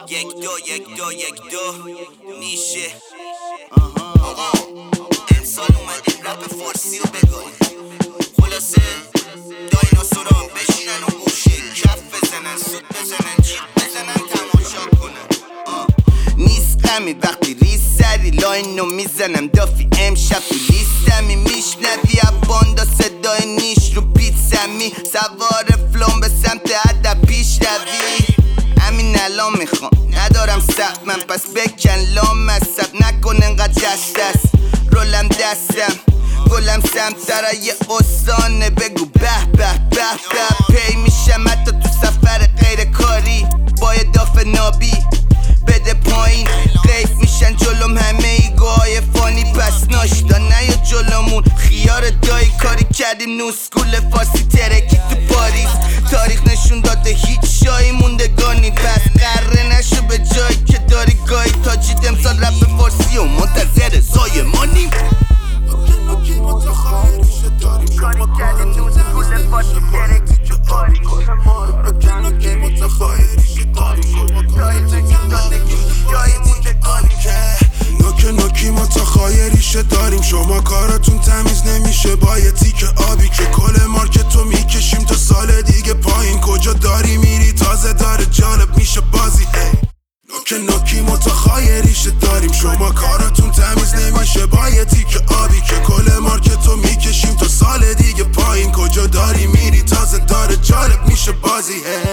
یک دو نیشه. آقا امسال اومدیم رپ فارسی رو بگاهیم. خلاصه دایناسورا بشینن و گوشه کف بزنن، سود بزنن، جیب بزنن، تماشا کنن. نیست غمی وقتی ریز سری لاینو میزنم دافی. امشب تو لیستمی میشنوی باندا صدای نیش رو بیت سمی. سوار فلوم به سمت هدف پیش روی. همین الان میخوام ندارم سب من پس بکن لام مصب نکن انقدر دست رولم دستم گلم سمتره یه استانه. بگو به به به به پی میشم حتی تو سفر غیر کاری. با یه داف نابی بده پایین قیف میشن جلوم همه ایگوهای فانی. پس ناشتا نیا جلومون خیار دایی. کاری کردیم نوسکول فارسی ترکی تو پاریس. تاریخ نشون داده هیچ شایی موندگانی. پس قره نشو به جایی که داری گاهی. تاجید امسال رپ فارسی و منتظر زایمانیم. کاری کردیم نوسکول فارسی ترکی تو پاریس. ریشه داریم شما کارتون تمیز نمیشه با یه تیک آبی که کل مارکتو میکشیم تا سال دیگه پایین. کجا داری میری تازه داره جالب میشه بازی. نوکی متخای ریشه داریم شما کارتون تمیز نمیشه با یه تیک آبی که کل مارکتو میکشیم تا سال دیگه پایین. کجا داری میری تازه داره جالب میشه بازی.